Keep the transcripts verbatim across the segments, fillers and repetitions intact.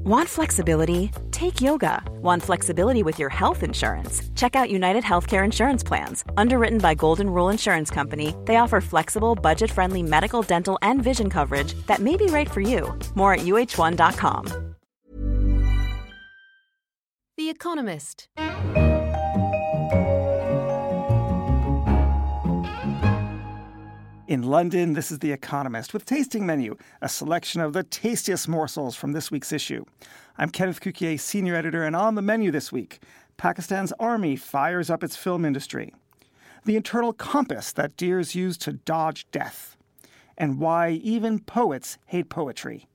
Want flexibility? Take yoga. Want flexibility with your health insurance? Check out United Healthcare Insurance Plans. Underwritten by Golden Rule Insurance Company, they offer flexible, budget-friendly medical, dental, and vision coverage that may be right for you. More at U H one dot com. The Economist. In London, this is The Economist with Tasting Menu, a selection of the tastiest morsels from this week's issue. I'm Kenneth Cukier, senior editor, and on the menu this week, Pakistan's army fires up its film industry, the internal compass that deers use to dodge death, and why even poets hate poetry.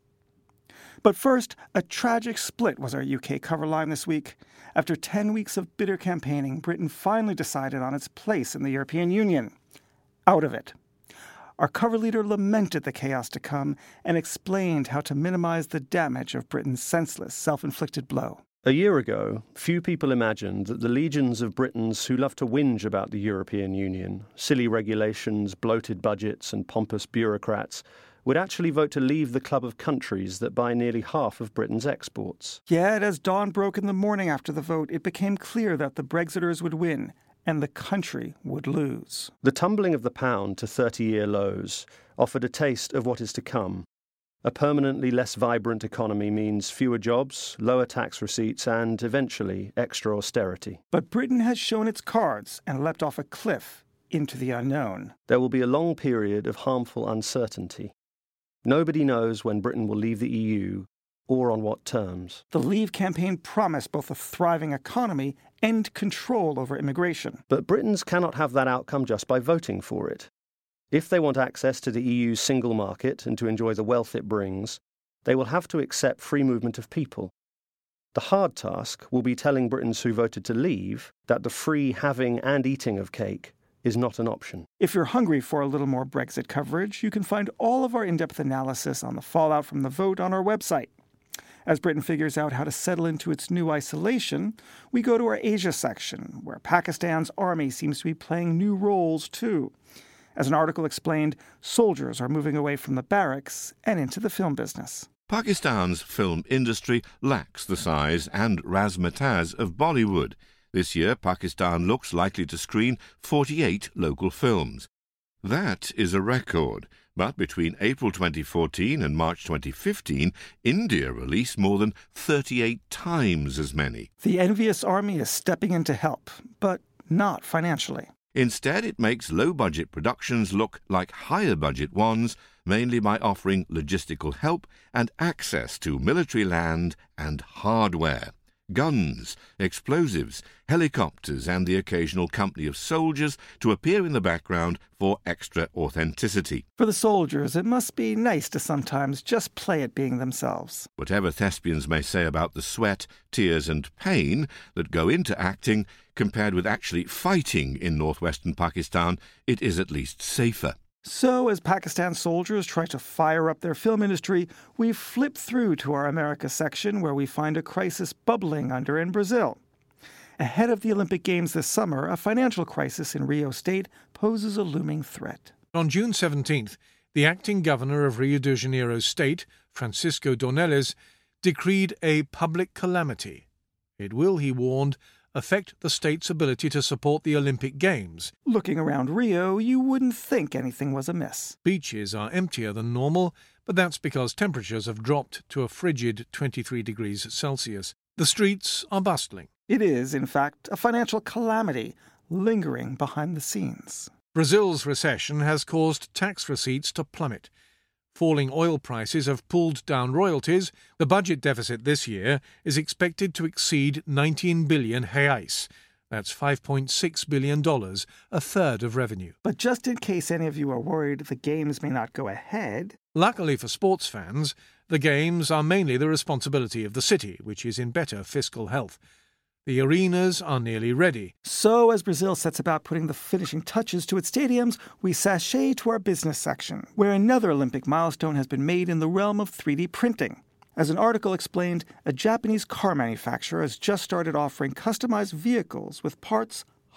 But first, a tragic split was our U K cover line this week. After ten weeks of bitter campaigning, Britain finally decided on its place in the European Union. Out of it. Our cover leader lamented the chaos to come and explained how to minimize the damage of Britain's senseless, self-inflicted blow. A year ago, few people imagined that the legions of Britons who love to whinge about the European Union, silly regulations, bloated budgets and pompous bureaucrats, would actually vote to leave the club of countries that buy nearly half of Britain's exports. Yet, as dawn broke in the morning after the vote, it became clear that the Brexiters would win and the country would lose. The tumbling of the pound to thirty-year lows offered a taste of what is to come. A permanently less vibrant economy means fewer jobs, lower tax receipts, and, eventually, extra austerity. But Britain has shown its cards and leapt off a cliff into the unknown. There will be a long period of harmful uncertainty. Nobody knows when Britain will leave the E U or on what terms. The Leave campaign promised both a thriving economy and control over immigration. But Britons cannot have that outcome just by voting for it. If they want access to the E U's single market and to enjoy the wealth it brings, they will have to accept free movement of people. The hard task will be telling Britons who voted to leave that the free having and eating of cake is not an option. If you're hungry for a little more Brexit coverage, you can find all of our in-depth analysis on the fallout from the vote on our website. As Britain figures out how to settle into its new isolation, we go to our Asia section, where Pakistan's army seems to be playing new roles too. As an article explained, soldiers are moving away from the barracks and into the film business. Pakistan's film industry lacks the size and razzmatazz of Bollywood. This year, Pakistan looks likely to screen forty-eight local films. That is a record. But between April twenty fourteen and March twenty fifteen, India released more than thirty-eight times as many. The envious army is stepping in to help, but not financially. Instead, it makes low-budget productions look like higher-budget ones, mainly by offering logistical help and access to military land and hardware. Guns, explosives, helicopters, and the occasional company of soldiers to appear in the background for extra authenticity. For the soldiers, it must be nice to sometimes just play at being themselves. Whatever thespians may say about the sweat, tears, and pain that go into acting, compared with actually fighting in northwestern Pakistan, it is at least safer. So, as Pakistan soldiers try to fire up their film industry, we flip through to our America section where we find a crisis bubbling under in Brazil. Ahead of the Olympic Games this summer, a financial crisis in Rio State poses a looming threat. On June seventeenth, the acting governor of Rio de Janeiro State, Francisco Dornelles, decreed a public calamity. It will, he warned, affect the state's ability to support the Olympic Games. Looking around Rio, you wouldn't think anything was amiss. Beaches are emptier than normal, but that's because temperatures have dropped to a frigid twenty-three degrees Celsius. The streets are bustling. It is, in fact, a financial calamity lingering behind the scenes. Brazil's recession has caused tax receipts to plummet. Falling oil prices have pulled down royalties. The budget deficit this year is expected to exceed nineteen billion reais. That's five point six billion dollars, a third of revenue. But just in case any of you are worried the games may not go ahead... Luckily for sports fans, the games are mainly the responsibility of the city, which is in better fiscal health. The arenas are nearly ready. So, as Brazil sets about putting the finishing touches to its stadiums, we sashay to our business section, where another Olympic milestone has been made in the realm of three D printing. As an article explained, a Japanese car manufacturer has just started offering customized vehicles with parts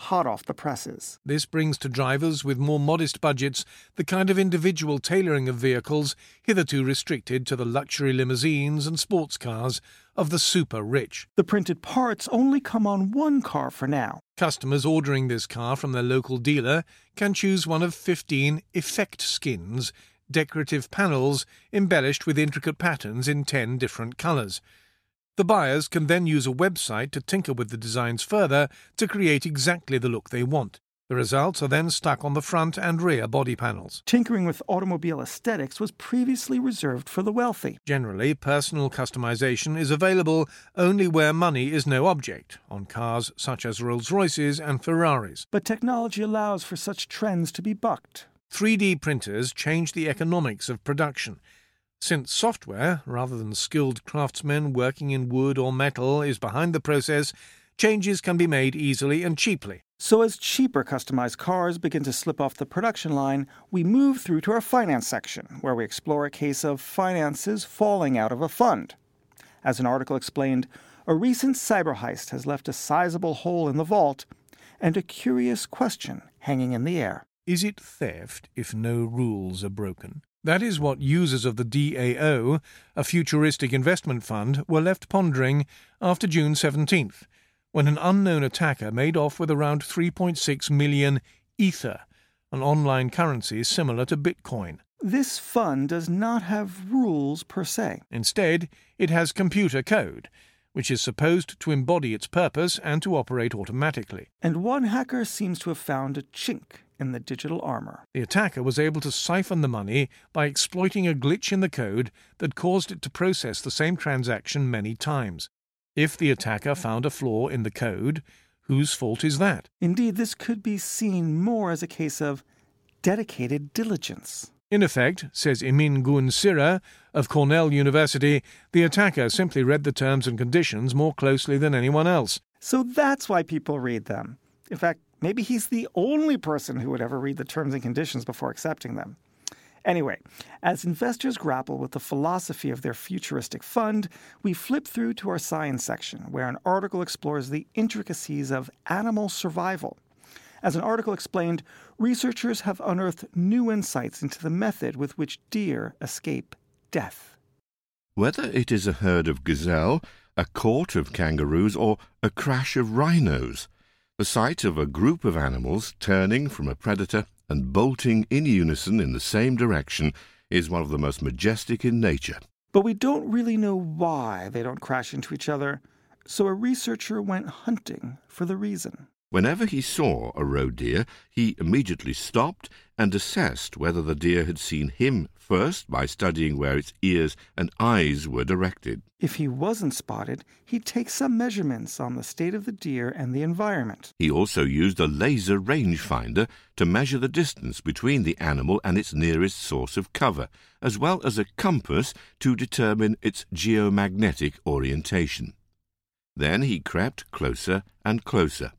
hot off the presses. This brings to drivers with more modest budgets the kind of individual tailoring of vehicles hitherto restricted to the luxury limousines and sports cars of the super-rich. The printed parts only come on one car for now. Customers ordering this car from their local dealer can choose one of fifteen effect skins, decorative panels embellished with intricate patterns in ten different colours. The buyers can then use a website to tinker with the designs further to create exactly the look they want. The results are then stuck on the front and rear body panels. Tinkering with automobile aesthetics was previously reserved for the wealthy. Generally, personal customization is available only where money is no object, on cars such as Rolls-Royces and Ferraris. But technology allows for such trends to be bucked. three D printers change the economics of production. Since software, rather than skilled craftsmen working in wood or metal, is behind the process, changes can be made easily and cheaply. So as cheaper customized cars begin to slip off the production line, we move through to our finance section, where we explore a case of finances falling out of a fund. As an article explained, a recent cyber heist has left a sizable hole in the vault and a curious question hanging in the air. Is it theft if no rules are broken? That is what users of the D A O, a futuristic investment fund, were left pondering after June seventeenth, when an unknown attacker made off with around three point six million Ether, an online currency similar to Bitcoin. This fund does not have rules per se. Instead, it has computer code, which is supposed to embody its purpose and to operate automatically. And one hacker seems to have found a chink in the digital armor. The attacker was able to siphon the money by exploiting a glitch in the code that caused it to process the same transaction many times. If the attacker found a flaw in the code, whose fault is that? Indeed, this could be seen more as a case of dedicated diligence. In effect, says Emin Gun Sira of Cornell University, the attacker simply read the terms and conditions more closely than anyone else. So that's why people read them. In fact, maybe he's the only person who would ever read the terms and conditions before accepting them. Anyway, as investors grapple with the philosophy of their futuristic fund, we flip through to our science section, where an article explores the intricacies of animal survival. As an article explained, researchers have unearthed new insights into the method with which deer escape death. Whether it is a herd of gazelle, a court of kangaroos, or a crash of rhinos, the sight of a group of animals turning from a predator and bolting in unison in the same direction is one of the most majestic in nature. But we don't really know why they don't crash into each other, so a researcher went hunting for the reason. Whenever he saw a roe deer, he immediately stopped and assessed whether the deer had seen him first by studying where its ears and eyes were directed. If he wasn't spotted, he'd take some measurements on the state of the deer and the environment. He also used a laser rangefinder to measure the distance between the animal and its nearest source of cover, as well as a compass to determine its geomagnetic orientation. Then he crept closer and closer.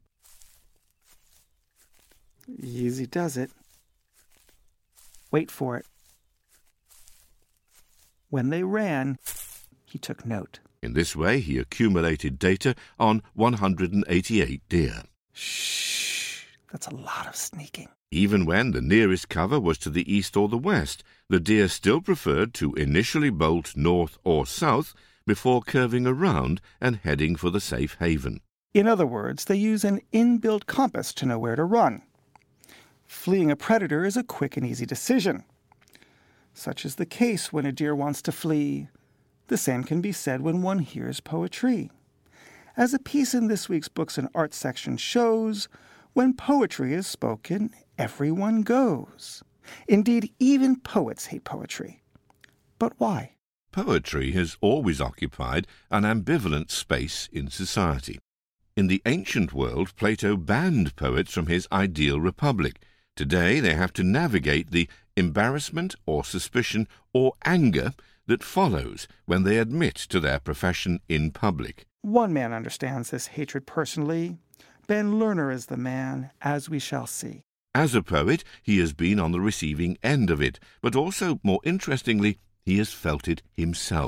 Easy does it. Wait for it. When they ran, he took note. In this way, he accumulated data on one hundred eighty-eight deer. Shh, that's a lot of sneaking. Even when the nearest cover was to the east or the west, the deer still preferred to initially bolt north or south before curving around and heading for the safe haven. In other words, they use an inbuilt compass to know where to run. Fleeing a predator is a quick and easy decision. Such is the case when a deer wants to flee. The same can be said when one hears poetry. As a piece in this week's Books and Art section shows, when poetry is spoken, everyone goes. Indeed, even poets hate poetry. But why? Poetry has always occupied an ambivalent space in society. In the ancient world, Plato banned poets from his ideal republic. Today, they have to navigate the embarrassment or suspicion or anger that follows when they admit to their profession in public. One man understands this hatred personally. Ben Lerner is the man, as we shall see. As a poet, he has been on the receiving end of it, but also, more interestingly, he has felt it himself.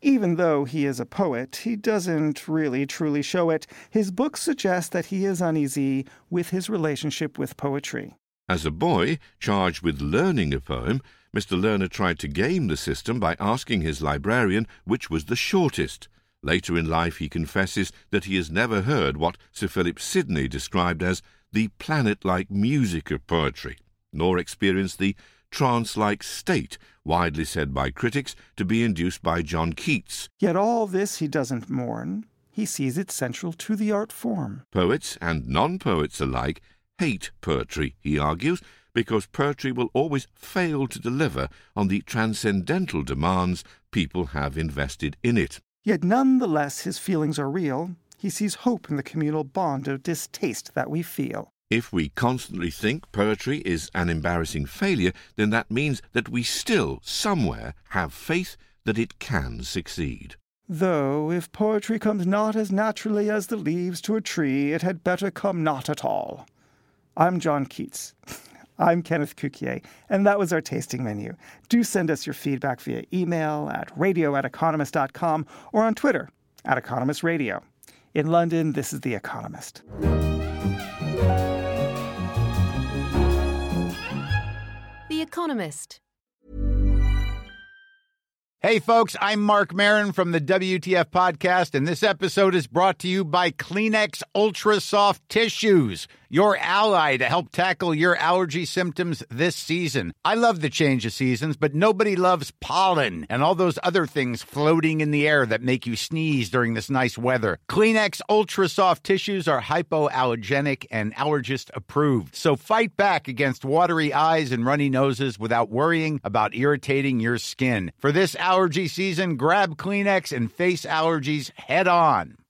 Even though he is a poet, he doesn't really truly show it. His books suggest that he is uneasy with his relationship with poetry. As a boy, charged with learning a poem, Mister Lerner tried to game the system by asking his librarian which was the shortest. Later in life he confesses that he has never heard what Sir Philip Sidney described as the planet-like music of poetry, nor experienced the trance-like state widely said by critics to be induced by John Keats. Yet all this he doesn't mourn. He sees it central to the art form. Poets and non-poets alike hate poetry, he argues, because poetry will always fail to deliver on the transcendental demands people have invested in it. Yet nonetheless his feelings are real. He sees hope in the communal bond of distaste that we feel. If we constantly think poetry is an embarrassing failure, then that means that we still, somewhere, have faith that it can succeed. Though, if poetry comes not as naturally as the leaves to a tree, it had better come not at all. I'm John Keats. I'm Kenneth Cukier, and that was our tasting menu. Do send us your feedback via email at radio at economist dot com or on Twitter at Economist Radio. In London, this is The Economist. The Economist. Hey, folks, I'm Mark Maron from the W T F Podcast, and this episode is brought to you by Kleenex Ultra Soft Tissues, your ally to help tackle your allergy symptoms this season. I love the change of seasons, but nobody loves pollen and all those other things floating in the air that make you sneeze during this nice weather. Kleenex Ultra Soft Tissues are hypoallergenic and allergist approved, so fight back against watery eyes and runny noses without worrying about irritating your skin. For this allergy season, grab Kleenex and face allergies head on.